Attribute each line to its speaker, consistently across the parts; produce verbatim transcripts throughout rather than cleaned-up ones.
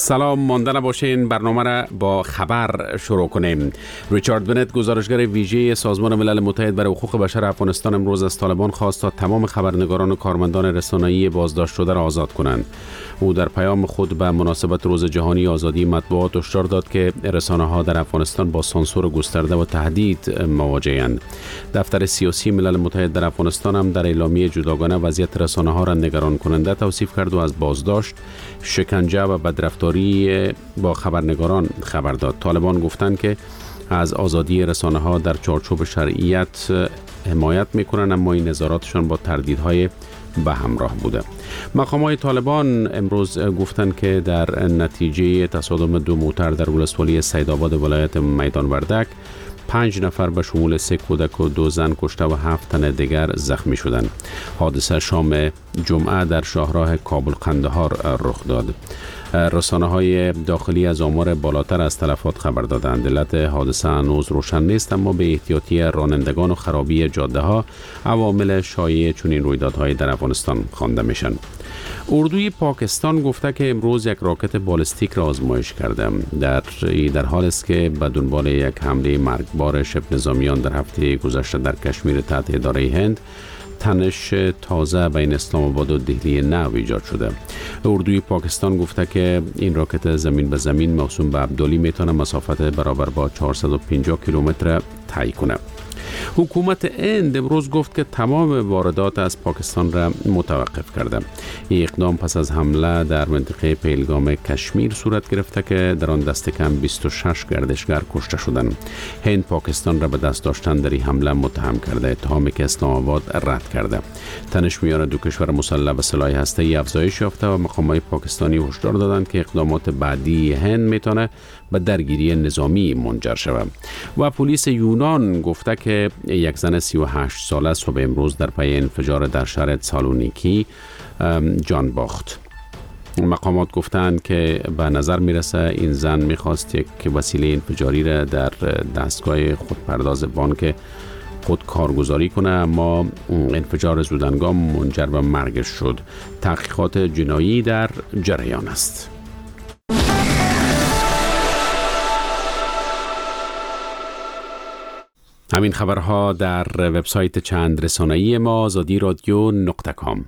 Speaker 1: سلام، مانده نباشین. برنامه را با خبر شروع کنیم. ریچارد بنت، گزارشگر ویژه سازمان ملل متحد برای حقوق بشر افغانستان، امروز از طالبان خواست تا تمام خبرنگاران و کارمندان رسانه‌ای بازداشت شده را آزاد کنند. او در پیام خود به مناسبت روز جهانی آزادی مطبوعات هشدار داد که رسانه‌ها در افغانستان با سانسور گسترده و تهدید مواجه‌اند. دفتر سیاسی ملل متحد در افغانستان هم در اعلامیه جداگانه وضعیت رسانه‌ها را نگران کننده توصیف کرد و از بازداشت، شکنجه و بدرفتاری با خبرنگاران خبر داد. طالبان گفتند که از آزادی رسانه‌ها در چارچوب شرعیت حمایت می‌کنند، اما این نظاراتشان با تردیدهای به همراه بوده. مقامات طالبان امروز گفتند که در نتیجه تصادم دو موتر در ولسوالی سیدآباد ولایت میدان وردک، پنج نفر به شمول سه کودک و دو زن کشته و هفت تن دیگر زخمی شدند. حادثه شام جمعه در شاهراه کابل قندهار رخ داد. رسانه‌های داخلی از آمار بالاتر از تلفات خبر دادند. علت حادثه هنوز روشن نیست، اما به احتیاطی رانندگان و خرابی جاده‌ها عوامل شایع چنین رویدادهای در افغانستان خوانده میشن. اردوی پاکستان گفته که امروز یک راکت بالستیک را آزمایش کرده. در در حال است که به دنبال یک حمله مرگبار شبه نظامیان در هفته گذشته در کشمیر تحت اداره هند، تنش تازه بین اسلام آباد و دهلی نو ایجاد شده. اردوی پاکستان گفته که این راکت زمین به زمین موسوم به عبدالی میتونه مسافت برابر با چهارصد و پنجاه کیلومتر طی کنه. حکومت هند امروز گفت که تمام واردات از پاکستان را متوقف کرده. این اقدام پس از حمله در منطقه پهلگام کشمیر صورت گرفته که در آن دست کم بیست و شش گردشگر کشته شدند. هند پاکستان را به دست داشتن در این حمله متهم کرده، اتهامی که اسلام آباد رد کرده. تنش میان دو کشور مسلح به سلاح هسته‌ای افزایش یافته و مقامات پاکستانی هشدار دادند که اقدامات بعدی هند میتونه به درگیری نظامی منجر شود. و پلیس یونان گفته که یک زن سی و هشت ساله صبح امروز در پی انفجار در شهر سالونیکی جان باخت. مقامات گفتند که به نظر میرسه این زن میخواست یک وسیله انفجاری را در دستگاه خودپرداز بانک خود کارگزاری کنه، اما انفجار زودهنگام منجر به مرگش شد. تحقیقات جنایی در جریان است. همین خبرها در وبسایت چند رسانه‌ای ما آزادی رادیو نقطه کام.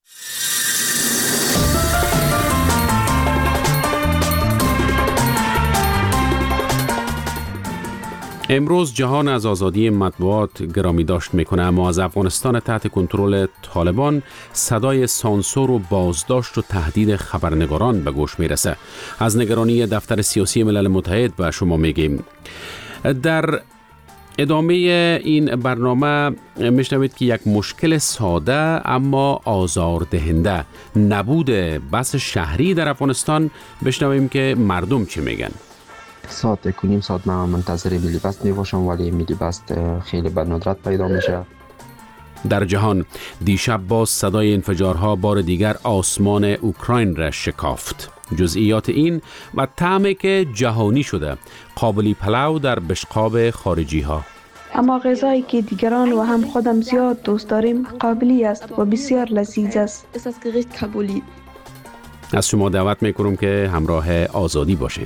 Speaker 1: امروز جهان از آزادی مطبوعات گرامی داشت میکنه، اما از افغانستان تحت کنترل طالبان صدای سانسور و بازداشت و تهدید خبرنگاران به گوش میرسه. از نگرانی دفتر سیاسی ملل متحد به شما میگیم. در ادامه این برنامه میشنوید که یک مشکل ساده اما آزاردهنده، نبود بس شهری در افغانستان. بشنویم که مردم چی میگن.
Speaker 2: ساعت کنیم ساعت من منتظر میلی بس میباشم، ولی میلی بس خیلی به ندرت پیدا میشه.
Speaker 1: در جهان دیشب باز صدای انفجارها بار دیگر آسمان اوکراین را شکافت. جزئیات این و طعمی که جهانی شده، قابلی پلو در بشقاب خارجی ها.
Speaker 3: اما غذایی که دیگران و هم خودم زیاد دوست داریم قابلی است و بسیار لذیذ است.
Speaker 1: از شما دعوت میکنم که همراه آزادی باشین.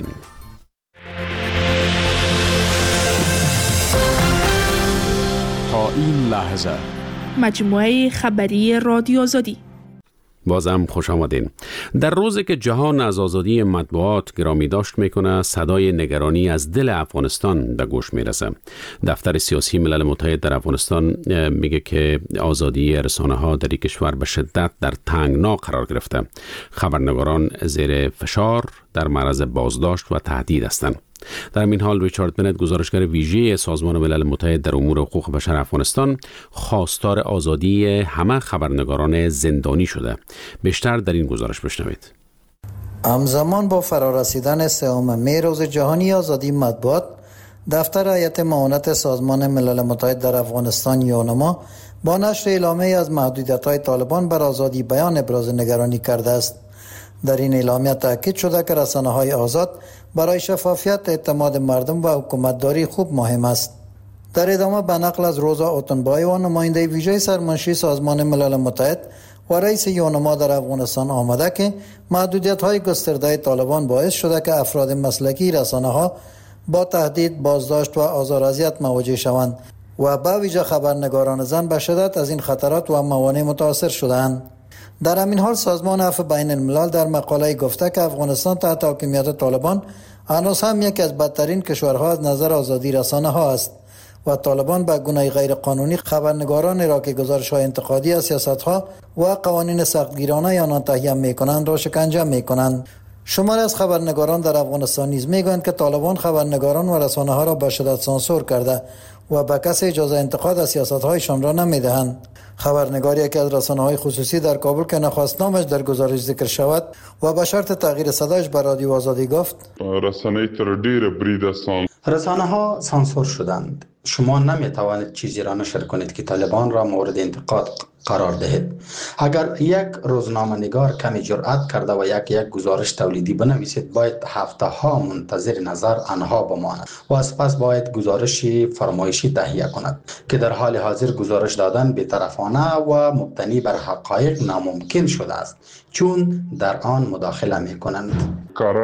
Speaker 4: تا این لحظه
Speaker 5: مجموعه خبری رادیو آزادی.
Speaker 1: بازم خوش آمدین. در روزی که جهان از آزادی مطبوعات گرامی داشت میکنه، صدای نگرانی از دل افغانستان به گوش میرسه. دفتر سیاسی ملل متحد در افغانستان میگه که آزادی رسانه ها در این کشور به شدت در تنگنا قرار گرفته. خبرنگاران زیر فشار، در معرض بازداشت و تهدید هستند. در این حال ریچارد بنت، گزارشگر ویژه سازمان ملل متحد در امور حقوق بشر افغانستان، خواستار آزادی همه خبرنگاران زندانی شده. بیشتر در این گزارش بشنوید.
Speaker 6: همزمان با فرارسیدن سوم می روز جهانی آزادی مطبوعات، دفتر هیئت معاونت سازمان ملل متحد در افغانستان یونما با نشر اعلامیه از محدودیت‌های طالبان بر آزادی بیان ابراز نگرانی کرده است. در این اعلامیه تاکید شده که رسانه‌های آزاد برای شفافیت اعتماد مردم و حکومتداری خوب مهم است. در ادامه به نقل از روزا اوتنبای و نماینده ویژه سرمنشی سازمان ملل متحد و رئیس یونما در افغانستان آمده که محدودیت های گسترده طالبان باعث شده که افراد مسلکی رسانه ها با تهدید، بازداشت و آزار و اذیت مواجه شوند و به ویژه خبرنگاران زن به شدت از این خطرات و موانع متاثر شدند. در همین حال سازمان عفو بین الملل در مقاله گفته که افغانستان تحت حاکمیت طالبان هنوز هم یکی از بدترین کشورها از نظر آزادی رسانه ها است و طالبان به گونه غیر قانونی خبرنگاران را که گزارش های انتقادی از سیاست ها و قوانین سختگیرانه آنان تهیه می کنند را شکنجه می کنند. شماری از خبرنگاران در افغانستان نیز می گویند که طالبان خبرنگاران و رسانه ها را به شدت سانسور کرده و به کسی اجازه انتقاد از سیاست هایشان را نمی دهند. خبرنگاری که از رسانه های خصوصی در کابل که نخواست نامش در گزارش ذکر شود و به شرط تغییر صدایش به رادیو آزادی گفت
Speaker 7: رسانه تر دیر بریدستان
Speaker 8: رسانه ها سانسور شدند. شما نمی توانید چیزی را نشر کنید که طالبان را مورد انتقاد قرار دهید. اگر یک روزنامه نگار کمی جرأت کرده و یک یک گزارش تولیدی بنویسید، باید هفته ها منتظر نظر آنها بماند و سپس باید گزارش فرمایشی تهیه کند که در حال حاضر گزارش دادن بی‌طرفانه و مبتنی بر حقایق ناممکن شده است، چون در آن مداخله می کنند.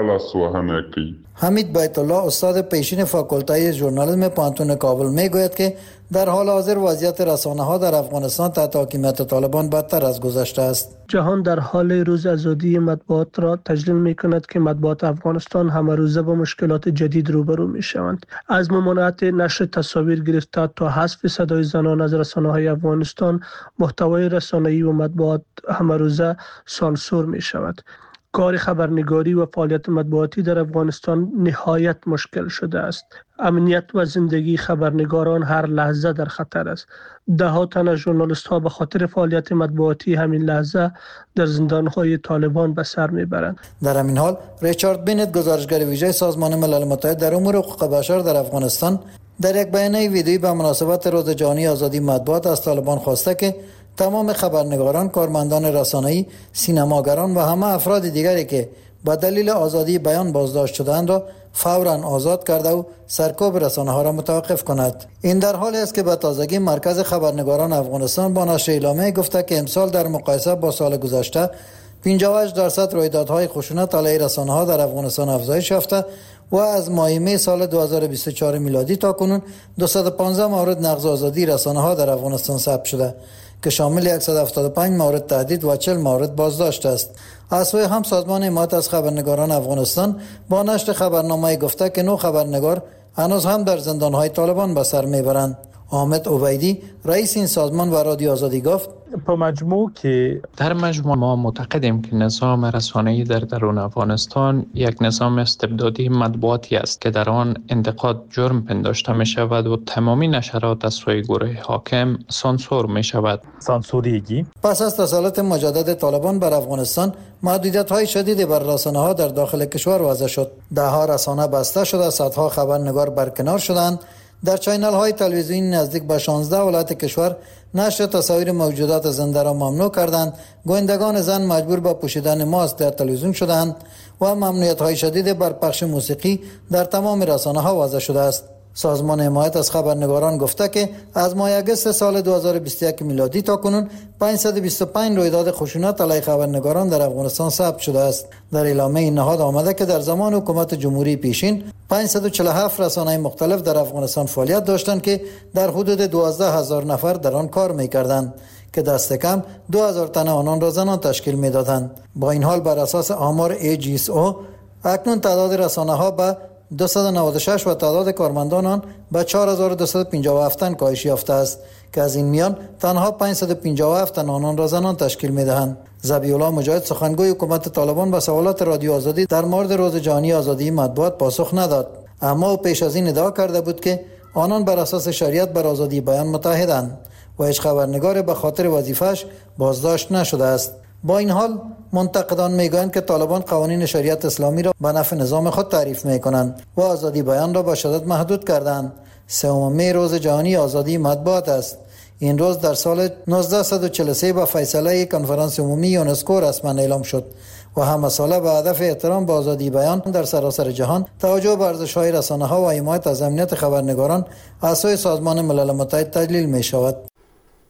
Speaker 6: حمید بیت الله استاد پیشین فاکولته ژورنالیسم پانتون کابل می گوید که در حال حاضر وضعیت رسانه ها در افغانستان تحت حاکمیت طالبان بدتر از گذشته است.
Speaker 9: جهان در حال روز آزادی مطبوعات را تجلیل می کند که مطبوعات افغانستان همه روزه با مشکلات جدید روبرو می شوند. از ممانعت نشر تصاویر گرفته تا حذف صدای زنان از رسانه های افغانستان، محتوای رسانه‌ای و مطبوعات همه روزه سانسور می شود. کار خبرنگاری و فعالیت مطبوعاتی در افغانستان نهایت مشکل شده است. امنیت و زندگی خبرنگاران هر لحظه در خطر است. ده ها تن از ژورنالیست ها به خاطر فعالیت مطبوعاتی همین لحظه در زندان های طالبان به سر میبرند.
Speaker 6: در همین حال ریچارد بینت، گزارشگر ویژه سازمان ملل متحد در امور حقوق بشر در افغانستان، در یک بیانیه ویدیویی به مناسبت روز جهانی آزادی مطبوعات از طالبان خواسته که تمام خبرنگاران، کارمندان رسانه‌ای، سینماگران و همه افراد دیگری که به دلیل آزادی بیان بازداشت شدند را فوراً آزاد کرده و سرکوب رسانه‌ها را متوقف کند. این در حالی است که به تازگی مرکز خبرنگاران افغانستان با نشر اعلامیه گفته که امسال در مقایسه با سال گذشته پنجاه و هشت درصد رویدادهای خشونت علیه رسانه‌ها در افغانستان افزایش یافته و از ماه می سال دو هزار و بیست و چهار میلادی تا کنون دویست و پانزده مورد نقض آزادی رسانه‌ها در افغانستان ثبت شده که شامل صد و هفتاد و پنج مورد تهدید و چهل مورد بازداشت است. از سوی هم سازمان حمایت از خبرنگاران افغانستان با نشر خبرنامه‌ای گفته که نه خبرنگار هنوز هم در زندان‌های طالبان به سر میبرند. حامد عبیدی، رئیس این سازمان و رادیو آزادی گفت:
Speaker 10: په مجموع که
Speaker 11: در مجموع ما معتقدیم که نظام رسانه‌ای در درون افغانستان یک نظام استبدادی مطبوعاتی است که در آن انتقاد جرم پنداشته می شود و تمامی نشرات از سوی گروه حاکم سانسور می شود.
Speaker 10: سانسوریگی
Speaker 6: پس از تسلط مجدد طالبان بر افغانستان، محدودیت‌های شدیدی بر رسانه‌ها در داخل کشور وضع شد. ده ها رسانه بسته شده، صدها خبرنگار برکنار شدند. در چینل های تلویزیونی نزدیک به شانزده ولایت کشور نشر تصاویر موجودات زنده را ممنوع کردند. گویندگان زن مجبور به پوشیدن ماسک در تلویزیون شدند و ممنوعیت های شدید بر پخش موسیقی در تمام رسانه ها وضع شده است. سازمان حمایت از خبرنگاران گفته که از ماه اگست سال دو هزار و بیست و یک میلادی تا کنون پانصد و بیست و پنج رویداد خشونت علیه خبرنگاران در افغانستان ثبت شده است. در اعلامیه این نهاد آمده که در زمان حکومت جمهوری پیشین پانصد و چهل و هفت رسانه مختلف در افغانستان فعالیت داشتند که در حدود دوازده هزار نفر در آن کار می‌کردند که دست کم دو هزار تن آنان را زنان تشکیل می‌دادند. با این حال بر اساس آمار ای جی اس او اکنون تعداد رسانه‌ها به دویست و نود و شش و تعداد کارمندان آن به چهار هزار و دویست و پنجاه و هفت تن کاهش یافته است که از این میان تنها پانصد و پنجاه و هفت تن آنان را زنان تشکیل می‌دهند. ذبیح‌الله مجاهد، سخنگوی حکومت طالبان، به سوالات رادیو آزادی در مورد روز جهانی آزادی مطبوعات پاسخ نداد، اما او پیش از این ادعا کرده بود که آنان بر اساس شریعت بر آزادی بیان متحدند و هیچ خبرنگار به خاطر وظیفه‌اش بازداشت نشده است. با این حال منتقدان میگویند که طالبان قوانین شریعت اسلامی را به نفع نظام خود تعریف میکنند و آزادی بیان را به شدت محدود کردند. سوم می روز جهانی آزادی مطبوعات است. این روز در سال نوزده چهل و سه با فیصله کنفرانس عمومی یونسکو رسما اعلام شد و همه ساله به هدف احترام به آزادی بیان در سراسر جهان توجه به ارزش‌های رسانه‌ها و حمایت از امنیت خبرنگاران از سوی سازمان ملل متحد تجلیل می شود.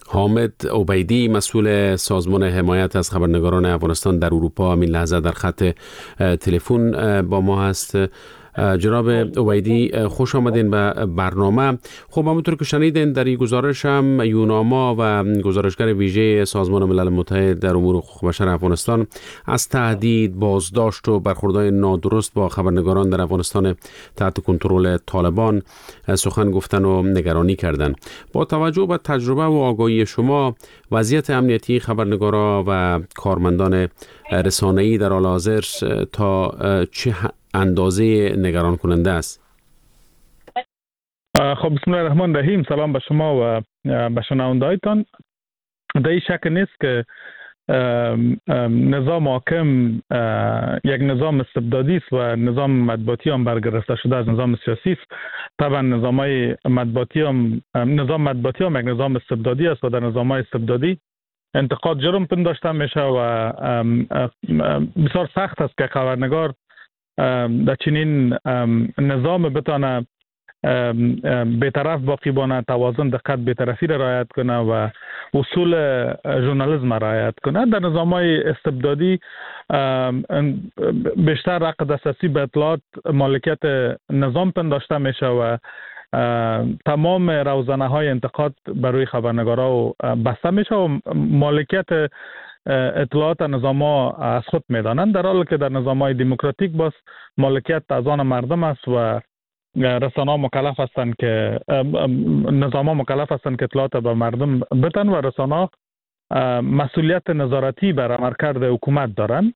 Speaker 1: حامد عبیدی مسئول سازمان حمایت از خبرنگاران افغانستان در اروپا همین لحظه در خط تلفن با ما هست. جناب عبیدی خوش آمدین به برنامه. خب همونطور که شنیدین در این گزارش هم یوناما و گزارشگر ویژه سازمان ملل متحد در امور حقوق بشر افغانستان از تهدید، بازداشت و برخوردهای نادرست با خبرنگاران در افغانستان تحت کنترل طالبان سخن گفتن و نگرانی کردند. با توجه به تجربه و آگاهی شما، وضعیت امنیتی خبرنگارا و کارمندان رسانه‌ای در حال حاضر تا چه اندازه نگران کننده است؟
Speaker 10: خب بسم الله الرحمن الرحیم. سلام به شما و به شنوندهایتان. در این شک نیست که نظام حاکم یک نظام استبدادی است و نظام مطبوعاتی هم برگرفته شده از نظام سیاسی است. طبعا نظام‌های مطبوعاتی هم نظام مطبوعاتی هم یک نظام استبدادی است و در نظام‌های استبدادی انتقاد جرم پنداشته میشه و بسیار سخت است که خبرنگار در چنین نظام بتانه بی‌طرف باقی بانه، توازن دقت بی‌طرفی را رعایت کنه و اصول ژورنالیسم را رعایت کنه. در نظام‌های استبدادی بیشتر حق دسترسی به اطلاعات مالکیت نظام پنداشته میشه و تمام روزنه‌های انتقاد برای خبرنگارا بسته میشه و مالکیت اطلاعات نظام‌ها از خود میدانند، در حالی که در نظام‌های دموکراتیک باز مالکیت از آن مردم است و رسانه‌ها مکلف هستند که نظام‌ها مکلف هستند که اطلاعات به مردم بدن و رسانه‌ها مسئولیت نظارتی بر عملکرد حکومت دارند.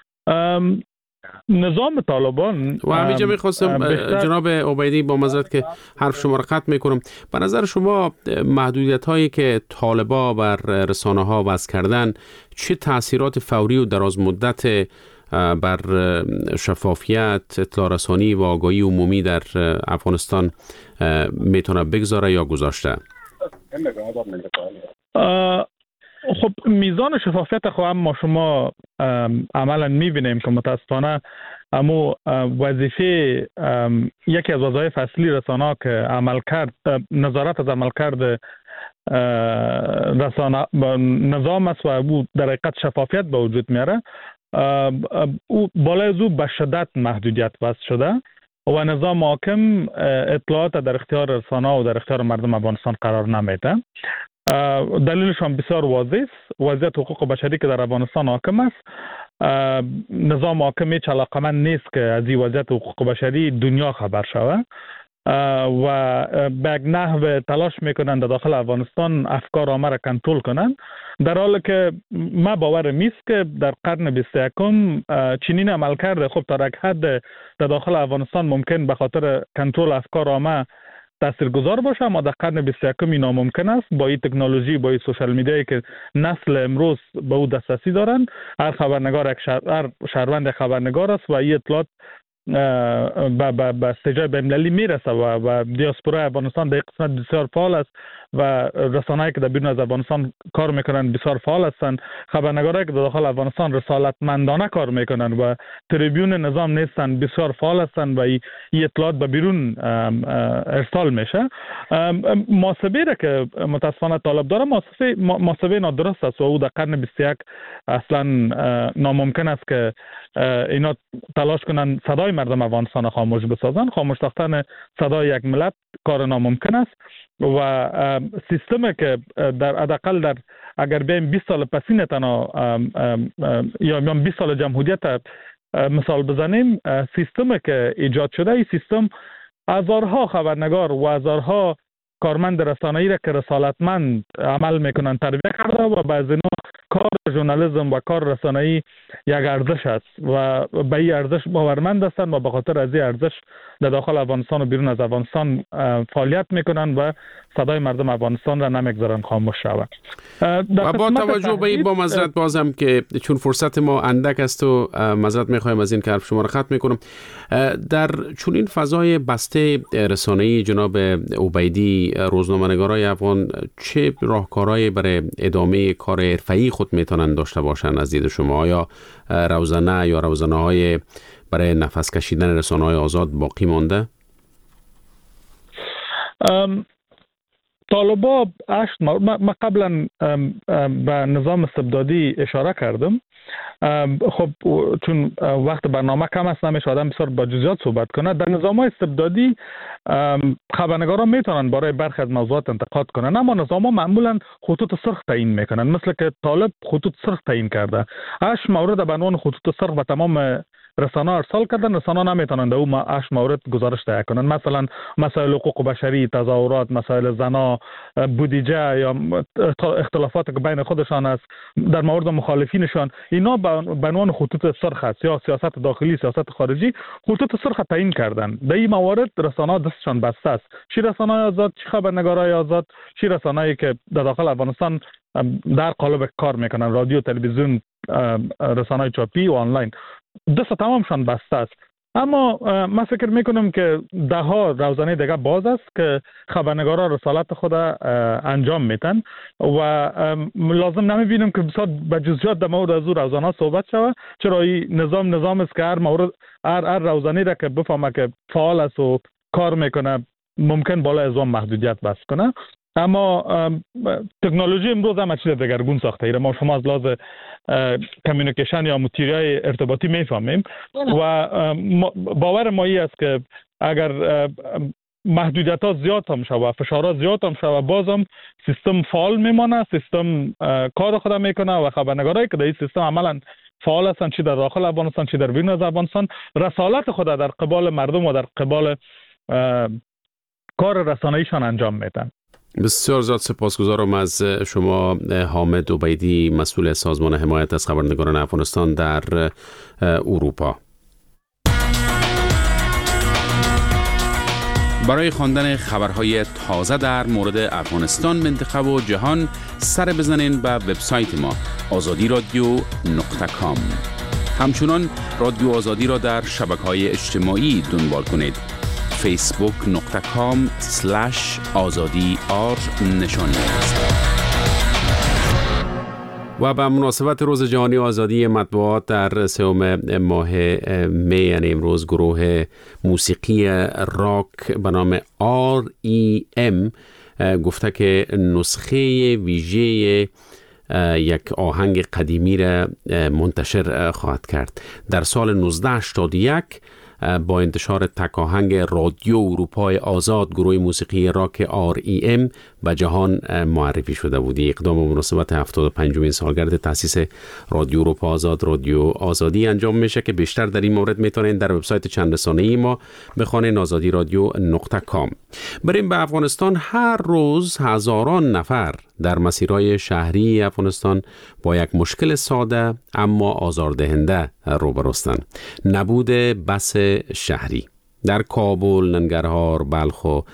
Speaker 10: نظام طالبان
Speaker 1: و همینجا میخواستم جناب عبیدی با معذرت که حرف شما را قطع میکنم، به نظر شما محدودیت هایی که طالبا بر رسانه ها وضع کردن چه تاثیرات فوری و دراز مدت بر شفافیت، اطلاع رسانی و آگاهی عمومی در افغانستان میتونه بگذاره یا گذاشته؟
Speaker 10: خب میزان شفافیت خو هم ما شما عملا میبینیم که متاسفانه امو وظیفه یکی از وظایف اصلی رسانه‌ها که عمل کرد نظارت از عمل کرد رسانه نظام است و او در حقیقت شفافیت به وجود میاره. او بالای از او به شدت محدودیت وضع شده و نظام حاکم اطلاعات در اختیار رسانه‌ها و در اختیار مردم افغانستان قرار نمیده. دلیلش هم بسیار واضح است. وضعیت حقوق بشری که در افغانستان حاکم است، نظام حاکم هیچ علاقمند نیست که از این وضعیت حقوق بشری دنیا خبر شود و به یک نحو تلاش میکنند در داخل افغانستان افکار عامه را کنترل کنند، در حالی که ما باورم نیست که در قرن بیست و یکم چنین عمل کرده خب تا یک حد در داخل افغانستان ممکن به خاطر کنترل افکار عامه تاثیرگذار باشه، اما در قرن بیست و یکم این ناممکن است. با این تکنولوژی، با این سوشال میدیایی که نسل امروز به او دسترسی دارند، هر خبرنگار یک شهر، هر شهروند خبرنگار است و این اطلاعات به به استجابه بین‌المللی میرسه و و دیاسپورا افغانستان در قسمت بسیار فعال است و رسانه‌ای که در بیرون از افغانستان کار میکنند بسیار فعال هستند. خبرنگارایی که در داخل افغانستان رسالتمندانه کار میکنند و تریبیون نظام نیستند بسیار فعال هستند و این اطلاعات به بیرون ارسال میشه. محاسبه را که متاسفانه طالب داره محاسبه محاسبه نادرست است و او در قرن بیست و یک اصلا ناممکن است که اینا تلاش کنند صدای مردم افغانستان خاموش بسازن. خاموش ساختن صدای یک ملت کار ناممکن است و سیستمی که در حداقل در اگر بیم بیست سال پسین تنها یا بیست سال جمهوریت مثال بزنیم، سیستمی که ایجاد شده این سیستم هزارها خبرنگار و هزارها کارمند رسانه‌ای را که رسالتمند عمل میکنند تربیت کرده و بعضی نوع کار ژورنالیسم و کار رسانه‌ای یک ارزش است و به این ارزش باورمند هستند و به خاطر از این ارزش در داخل افغانستان و بیرون از افغانستان فعالیت میکنند و صدای مردم افغانستان را نمیگذارند خاموش شود.
Speaker 1: و با توجه به این با معذرت بازم که چون فرصت ما اندک است و معذرت میخوایم از این که حرف شما را ختم میکنم، در چون این فضای بسته رسانه‌ای جناب عبیدی، روزنامه‌نگارای افغان چه راهکارهایی برای ادامه کار حرفه‌ای خود میتونن داشته باشن از دید شما؟ آیا روزنه یا روزنه‌های برای نفس کشیدن رسانه‌های آزاد باقی مانده؟
Speaker 10: طالبا هشت مورد، ما قبلا به نظام استبدادی اشاره کردم. خب چون وقت برنامه کم است نمیشه آدم بسیار با جزئیات صحبت کنه. در نظام‌های استبدادی خبرنگاران میتونن برای برخی از موضوعات انتقاد کنن، اما نظام‌ها معمولا خطوط سرخ تعیین میکنن. مثل که طالب خطوط سرخ تعیین کرده، هشت مورد به عنوان خطوط سرخ و تمام رسانه ارسال کردن. رسانه نمیتونن در اون هشت مورد گزارش تهیه کنن. مثلا مسائل حقوق بشری، تظاهرات، مسائل زنا، بودجه یا اختلافات که بین خودشان است در مورد مخالفینشان، اینا به عنوان خطوط سرخ است. یا سیاست داخلی، سیاست خارجی، خطوط سرخ تعیین کردن. در این موارد رسانه دستشان بسته است. چی رسانه آزاد، چی خبرنگارای آزاد، چی رسانه‌ای که در داخل افغانستان در قالب کار میکنن، رادیو، تلویزیون، رسانه‌های چاپی و آنلاین، دست تمامشان بسته است. اما من فکر میکنم که ده ها روزنه دیگه باز است که خبرنگارا رسالت خود انجام میتن و لازم نمیبینم که بسیار به جزئیات در مورد از روزنه صحبت شود، چرا این نظام نظام است که هر مورد هر هر روزنه را که بفهمه که فعال است و کار میکنه ممکن بالا از اون محدودیت بس کنه. اما تکنولوژی امروز هم چیز دگرگون ساخته ایره. ما شما از لحاظ کمیونیکیشن یا متریای ارتباطی میفهمیم و باور ما ای است که اگر محدودیت ها زیاد هم شود، فشارها زیاد هم شود، باز هم سیستم فعال میمانه، سیستم کار خود میکنه و خبرنگارایی که در این سیستم عملا فعال هستند، چی در داخل افغانستان چی در بیرون از افغانستان، رسالت خود در قبال مردم و در قبال کار رسانه‌ایشان انجام میدن.
Speaker 1: بسیار زیاد سپاسگزارم از شما حامد عبیدی، مسئول سازمان حمایت از خبرنگاران افغانستان در اروپا. برای خواندن خبرهای تازه در مورد افغانستان، منطقه و جهان سر بزنین به وبسایت ما آزادی رادیو نقطه کام. همچنان رادیو آزادی را در شبکه‌های اجتماعی دنبال کنید. فیسبوک نقطه کام سلش آزادی آر نشانی است. و به مناسبت روز جهانی آزادی مطبوعات در سوم ماه می، یعنی امروز، گروه موسیقی راک به نام آر ای ام گفته که نسخه ویژه یک آهنگ قدیمی را منتشر خواهد کرد. در سال نوزده هشتاد و یک با انتشار تک آهنگ رادیو اروپای آزاد، گروه موسیقی راک آر ای ام به جهان معرفی شده بود. اقدام مناسبت هفتاد و پنجمین سالگرد تأسیس رادیو اروپا آزاد، رادیو آزادی انجام میشه که بیشتر در این مورد میتونین در وبسایت چند رسانه‌ای ما بخونین آزادی رادیو نقطه کام. بریم به افغانستان. هر روز هزاران نفر در مسیرهای شهری افغانستان با یک مشکل ساده اما آزاردهنده روبروستند: نبود بس شهری. در کابل، ننگرهار، بلخ و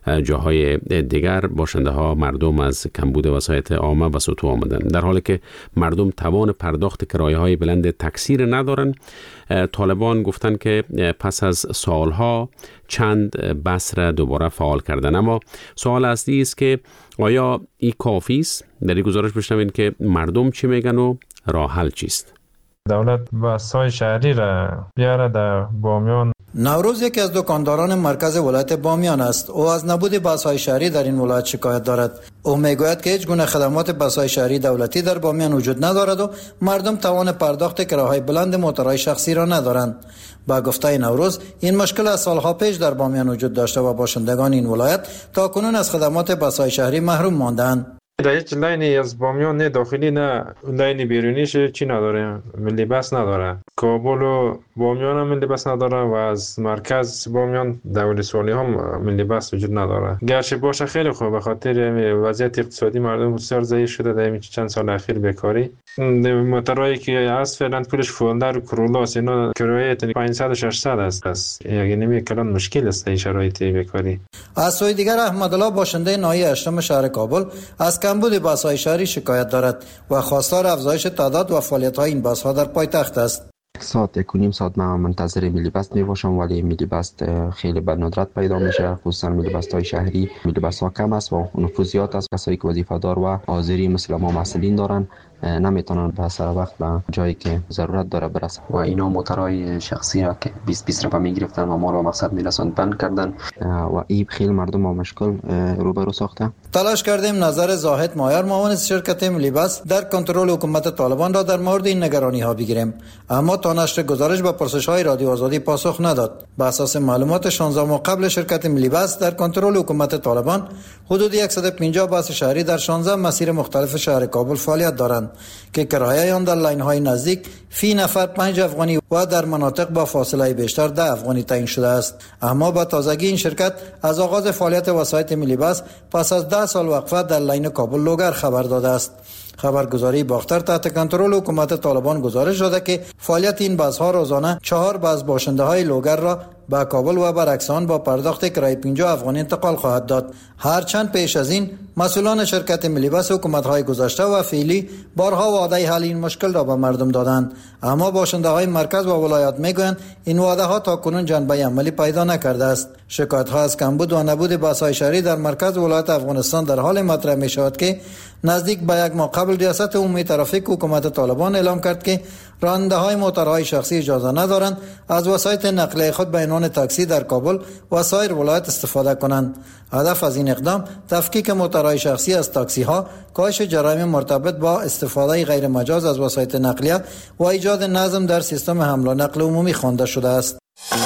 Speaker 1: جاهای دیگر باشنده ها مردم از کمبود وسایط عامه و سطوح آمدن. در حالی که مردم توان پرداخت کرایه های بلند تاکسی را ندارن، طالبان گفتن که پس از سالها چند بس را دوباره فعال کردن. اما سوال اصلی است که آیا این کافی است؟ در این گزارش بشنوین که مردم چی میگن و راه حل چیست.
Speaker 12: دولت بس‌های شهری را بیاره در بامیان.
Speaker 6: نوروز یکی از دکانداران مرکز ولایت بامیان است. او از نبود بس‌های شهری در این ولایت شکایت دارد. او میگوید که هیچ گونه خدمات بس‌های شهری دولتی در بامیان وجود ندارد و مردم توان پرداخت کراهای بلند موتورهای شخصی را ندارند. با گفته نوروز، این مشکل از سالها پیش در بامیان وجود داشته و باشندگان این ولایت تا کنون از خدمات بس‌های شهری محروم ماندند.
Speaker 12: در هیچ لاینی از بامیان، نه داخلی نه لاین بیرونیش چی نداره، ملی بس نداره. کابل و بامیان هم ملی بس نداره و از مرکز بامیان دولی سوالی هم ملی بس وجود نداره. گرچه باشه خیلی خوب، به خاطر وضعیت اقتصادی مردم بسیار ضعیف شده در این چند سال اخیر بیکاری. موتورایی که از فعلا پولش فولدر و کرولاس اینا کرایه پانصد و ششصد است. یعنی نمی کلان مشکل است این شرایط بیکاری.
Speaker 6: از سوی دیگر احمدالله باشنده ناحیه هشتم شهر کابل از کمبود بس‌های شهری شکایت دارد و خواستار افزایش تعداد و فعالیت‌های این بس‌ها در پایتخت است.
Speaker 2: یک ساعت یک و نیم ساعت من منتظر میلی بس می باشم، ولی میلی بس خیلی به ندرت پیدا میشه. خصوصا میلی بس های شهری، میلی بس ها کم است و نفوذ زیاد است. کسایی که وظیفه دار و حاضری مثل ما مسئولین دارن نمیتونن به سر وقت به جایی که ضرورت داره برسن و اینا موترهای شخصی ها که بیست بیست روپیه میگرفتن و ما رو مقصد میرسوند بند کردن و این خیلی مردم با مشکل روبرو ساخته.
Speaker 6: تلاش کردیم نظر زاهد مایر معاون شرکت ملی بس در کنترل حکومت طالبان را در مورد این نگرانی ها بگیریم، اما تا نشر گزارش به پرسش های رادیو آزادی پاسخ نداد. بر اساس معلومات شانزده ماه قبل شرکت ملی بس در کنترل حکومت طالبان حدود صد و پنجاه بس شهری در شانزده مسیر مختلف شهر کابل فعالیت دارند که کرایه آن در لاین های نزدیک فی نفر پنج افغانی و در مناطق با فاصله بیشتر ده افغانی تعیین شده است. اما با تازگی این شرکت از آغاز فعالیت وسایط ملی بس پس از ده سال وقفه در لاین کابل لوگر خبر داده است. خبرگزاری باختر تحت کنترل حکومت طالبان گزارش داده که فعالیت این بس‌ها روزانه چهار بس باشنده های لوگر را به کابل و برعکس آن با پرداخت کرایه پنجاه افغانی انتقال خواهد داد. هرچند پیش از این مسئولان شرکت ملی بس حکومت‌های گذشته و فعلی بارها وعده حل این مشکل را به مردم دادند، اما باشنده‌های مرکز و ولایات میگویند این وعده‌ها تاکنون جنبه عملی پیدا نکرده است. شکایت‌ها از کمبود و نبود بس‌های شهری در مرکز ولایت افغانستان در حال مطرح می‌شود که نزدیک به یک ماه قبل ریاست عمومی ترافیک حکومت طالبان اعلام کرد که راننده‌های موتورهای شخصی اجازه ندارند از وسایط نقلیه خود به عنوان تاکسی در کابل و سایر ولایت استفاده کنند. هدف از این اقدام تفکیک موتورهای شخصی از تاکسی‌ها، کاهش جرایم مرتبط با استفاده غیر مجاز از وسایط نقلیه و ایجاد نظم در سیستم حمل و نقل عمومی خوانده شده است.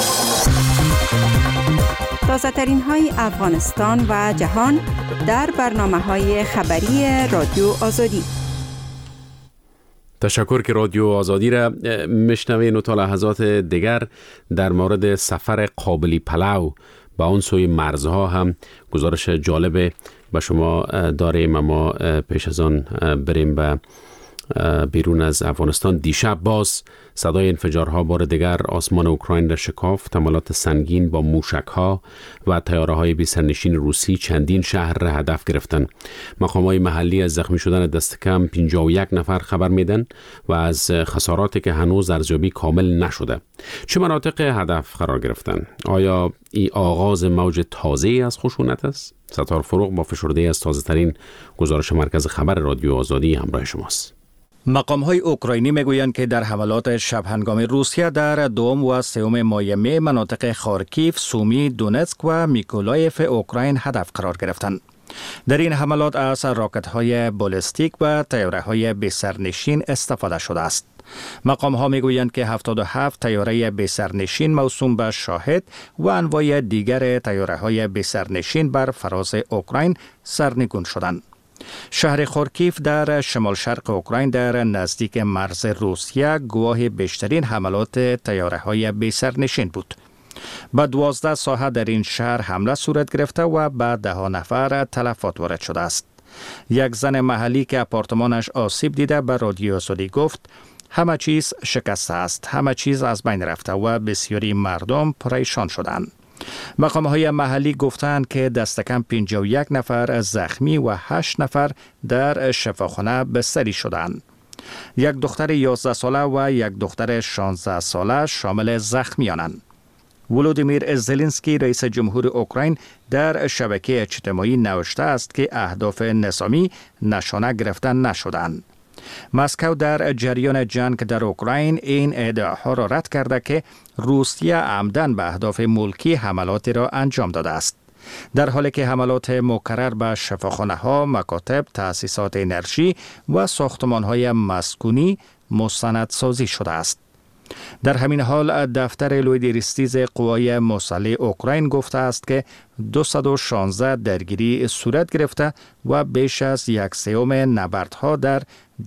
Speaker 13: تازه ترین های افغانستان و جهان در برنامه های خبری رادیو آزادی.
Speaker 1: تشکر که رادیو آزادی را مشنوین و تا لحظات دیگر در مورد سفر قابلی پلو به اون سوی مرزها هم گزارش جالب به شما داریم. اما پیش از آن بریم به بیرون از افغانستان. دیشب باز صدای انفجارها بار دیگر آسمان اوکراین را شکافت. حملات سنگین با موشک‌ها و طیاره‌های بی سرنشین روسی چندین شهر را هدف گرفتند. مقام‌های محلی از زخمی شدن دست کم پنجاه و یک نفر خبر میدن و از خساراتی که هنوز ارزیابی کامل نشده. چه مناطق هدف قرار گرفتند؟ آیا این آغاز موج تازه‌ای از خشونت است؟ ستار فروغ با فشرده از تازه‌ترین گزارش مرکز خبر رادیو آزادی همراه شماست.
Speaker 14: مقام‌های اوکراینی میگویند که در حملات شب هنگام روسیه در دوم و سوم ماه می مناطق خارکیف، سومی، دونتسک و میکولایف اوکراین هدف قرار گرفتند. در این حملات از راکت‌های بالستیک و طیاره‌های بی سرنشین استفاده شده است. مقام‌ها میگویند که هفتاد و هفت طیاره بی سرنشین موسوم به شاهد و انواع دیگر طیاره‌های بی سرنشین بر فراز اوکراین سرنگون شدند. شهر خارکیف در شمال شرق اوکراین در نزدیک مرز روسیه گواه بیشترین حملات طیاره‌های بی سرنشین بود. با دوازده ساحه در این شهر حمله صورت گرفته و به ده نفر تلفات وارد شده است. یک زن محلی که آپارتمانش آسیب دیده به رادیو آزادی گفت همه چیز شکسته است، همه چیز از بین رفته و بسیاری مردم پریشان شدند. مقام‌های محلی گفتند که دست کم پنجاه و یک نفر زخمی و هشت نفر در شفاخانه بستری شدند. یک دختر یازده ساله و یک دختر شانزده ساله شامل زخمیانند. ولودیمیر زلنسکی رئیس جمهور اوکراین در شبکه اجتماعی نوشته است که اهداف نظامی نشانه گرفته نشدند. مسکو در جریان جنگ در اوکراین این ادعاها را رد کرده که روسیه عمدن به اهداف ملکی حملاتی را انجام داده است، در حالی که حملات مکرر به شفاخانه‌ها، مکاتب، تأسیسات انرژی و ساختمان‌های مسکونی مستندسازی شده است. در همین حال دفتر لویدریستیز قوای مسلح اوکراین گفته است که دویست و شانزده درگیری صورت گرفته و بیش از یک سوم نبردها در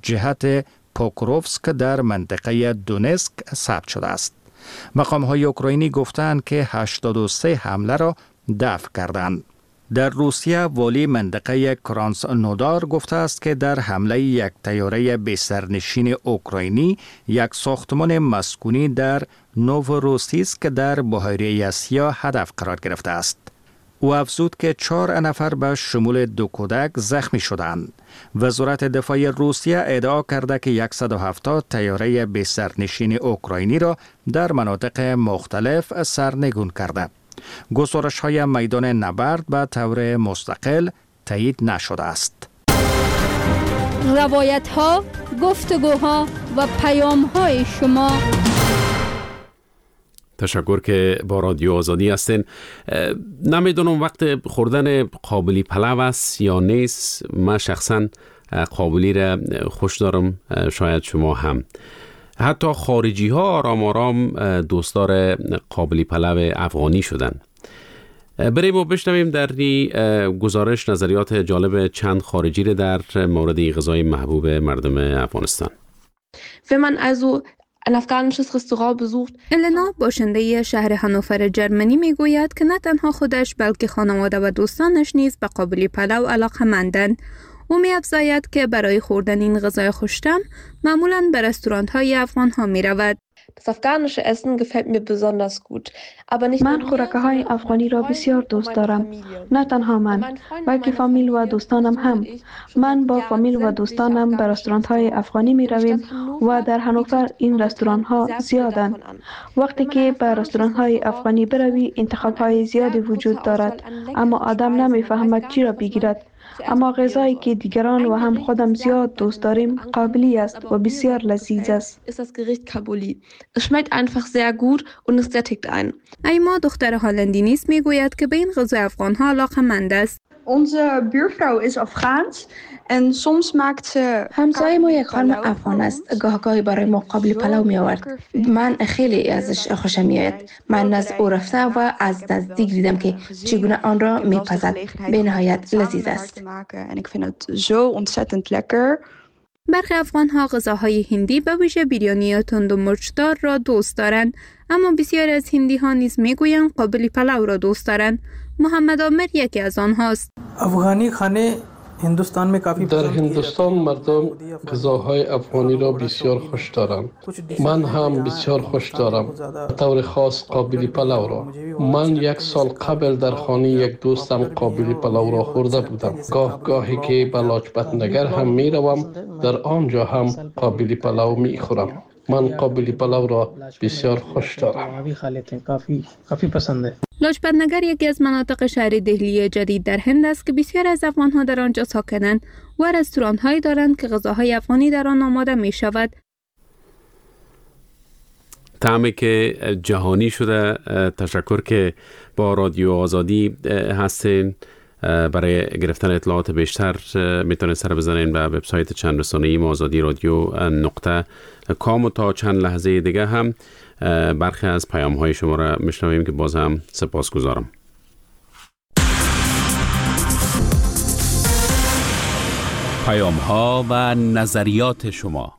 Speaker 14: جهت پوکروفسک در منطقه دونسک ثبت شده است. مقام‌های اوکراینی گفتند که هشتاد و سه حمله را دفع کردند. در روسیه والی منطقه کرانسنودار گفته است که در حمله یک طیاره بی سرنشین اوکراینی یک ساختمان مسکونی در نووروسیسک در بحیره اسیا هدف قرار گرفته است. او افزود که چهار نفر به شمول دو کودک زخمی شدند. وزارت دفاع روسیه ادعا کرده که صد و هفتاد طیاره بی سرنشین اوکراینی را در مناطق مختلف سرنگون کرده. گزارش های میدان نبرد به طور مستقل تایید نشده است.
Speaker 15: روایت ها گفتگوها و پیام‌های شما.
Speaker 1: تشکر که با رادیو آزادی هستین. نمیدونم وقت خوردن قابلی پلو است یا نیست. من شخصا قابلی را خوش دارم، شاید شما هم. حتی خارجی ها آرام آرام دوستدار قابلی پلو افغانی شدن. بریم و بشنویم در این گزارش نظریات جالب چند خارجی را در مورد غذای محبوب مردم افغانستان.
Speaker 16: Wenn man also ein afghanisches Restaurant besucht.
Speaker 17: النا باشنده شهر هانوفر جرمنی میگوید که نه تنها خودش بلکه خانواده و دوستانش نیز به قابلی پلو علاقه‌مندند. او می‌افزاید که برای خوردن این غذای خوش‌طعم معمولاً به رستوران‌های افغان‌ها می‌رود.
Speaker 16: Das afghanische Essen gefällt mir besonders gut. Aber nicht
Speaker 3: من خوراک‌های افغانی را بسیار دوست دارم. نه تنها من، بلکه فامیل و دوستانم هم. من با فامیل و دوستانم به رستوران‌های افغانی می رویم و در هانوفر این رستوران‌ها زیادند. وقتی که به رستوران‌های افغانی بروی انتخاب‌های زیادی وجود دارد، اما آدم نمی‌فهمد چی را بگیرد. اما غذایی که دیگران و هم خودم زیاد دوست داریم قابلی است و بسیار لذیذ است.
Speaker 16: Ist das Gericht Kabuli. Es schmeckt einfach sehr gut und es sättigt einen.
Speaker 17: ایما دختر هالندی نیز میگوید که به این غذای افغان‌ها علاقه‌مند است.
Speaker 18: Onze buurvrouw is Afghaans en soms maakt ze
Speaker 19: همسایه ما یک خانم افغان است. گاهگاهی برای ما قابلی پلو می آورد. من خیلی ازش خوشم میآید. من از او رفتم و از نزدیک دیدم که چگونه آن را میپزد. به نهایت لذیذ است.
Speaker 18: en ik vind het zo ontzettend lekker.
Speaker 17: برخی افغان‌ها غذاهای هندی به ویژه بیریانی تند و مرچدار را دوست دارند، اما بسیاری از هندی‌ها نیز میگویند قابلی پلو را دوست دارند. محمد عامر یکی از آنهاست.
Speaker 20: افغانی خانه هندوستان می کافی
Speaker 21: در هندوستان مردم غذاهای افغانی را بسیار خوش دارند. من هم بسیار خوش دارم، به طور خاص قابلی پلو را. من یک سال قبل در خانه یک دوستم قابلی پلو را خورده بودم. گاه گاهی که به لاجپت نگر هم می روم، در آنجا هم قابلی پلو می خورم. من قابلی پلو را بسیار خوش دارم.
Speaker 20: کافی کافی پسنده.
Speaker 17: لاجپت نگر یکی از مناطق شهر دهلی جدید در هند است که بسیار از افغان‌ها در آنجا ساکنند و رستوران‌هایی دارند که غذاهای افغانی در آن آماده می شود.
Speaker 1: طعمی که جهانی شده. تشکر که با رادیو آزادی هستین. برای گرفتن اطلاعات بیشتر میتونید سر بزنین به وبسایت چند رسانه‌ای ما آزادی رادیو نقطه کام و تا چند لحظه دیگه هم برخی از پیام‌های شما را میشنویم که باز هم سپاسگزارم.
Speaker 4: پیام‌ها و نظریات شما.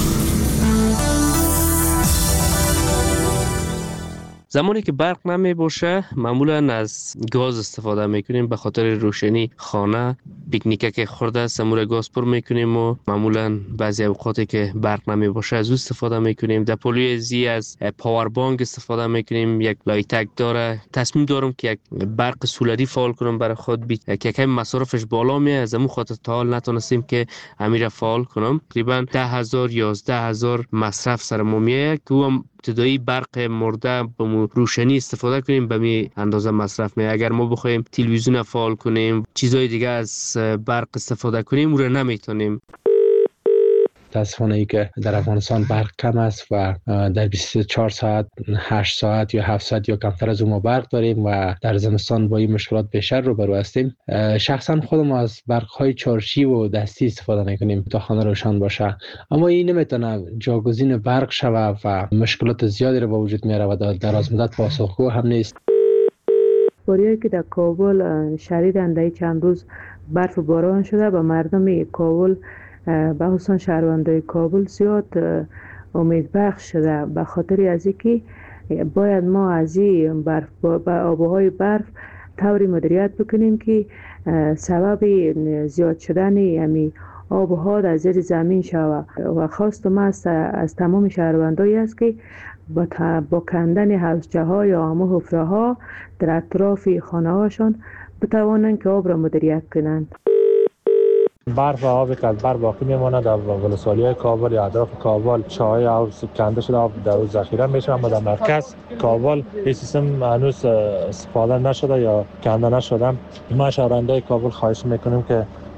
Speaker 22: زمانی که برق نمی باشه معمولا از گاز استفاده میکنیم به خاطر روشنی خانه. پیکنیک خورده سمور گاز پر میکنیم و معمولا بعضی اوقاتی که برق نمی باشه از او استفاده میکنیم. در پولوی زی از پاور بانک استفاده میکنیم. یک لایتک داره. تصمیم دارم که یک برق سولری فعال کنم برای خود بی که کم مصرفش بالا میه، از همون خاطر تا حال نتونستیم که امیر فعال کنم. تقریبا ده هزار یازده هزار مصرف سر ما میه که هم ابتدایی برق مرده به روشنی استفاده کنیم به می اندازه مصرف می. اگر ما بخوایم تلویزیون فعال کنیم چیزای دیگه از برق استفاده کنیم اون رو نمیتونیم.
Speaker 23: متاسفانه ای که در افغانستان برق کم است و در بیست و چهار ساعت هشت ساعت یا هفت ساعت یا کمتر از اون ما برق داریم و در زمستان با این مشکلات بیشتر روبرو هستیم. شخصا خودم از برق های چارشی و دستی استفاده میکنیم تا خانه روشن باشه، اما این نمیتونه جاگزین برق شود و مشکلات زیادی رو با وجود میاره و در دراز مدت پاسخگو هم نیست.
Speaker 24: باریایی که در کابل شدیداً در چند روز برف و باران شده و مردم کابل به خصوص شهروندای کابل زیاد امیدبخش شده به خاطر از اینکه باید ما از این برف با آبهای برف طوری مدیریت بکنیم که سبب زیاد شدن یعنی آبها در زیر زمین شود و خواستم است از تمام شهروندایی است که با, با کندن حوضچه ها یا همه حفره ها در اطراف خانه هاشون بتوانند که آب را مدیریت کنند.
Speaker 25: برف و آبی که از برف باقی میمونه در ولسوالی‌های کابل یا اطراف کابل چاهای آب کنده شده آب در روز ذخیره میشه، اما در مرکز کابل این سیستم هنوز استفاده نشده یا کنده نشده. ما شهروندای کابل خواهش میکنیم که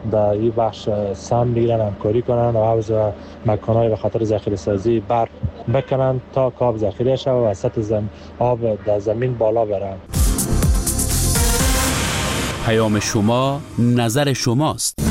Speaker 25: در این بخش سهم بگیرن، همکاری کنن و حوض و مکانهای به خاطر ذخیره سازی برق بکنن تا کاب ذخیره شود و سطح زم آب در زمین بالا بره.
Speaker 4: پیام شما نظر شماست.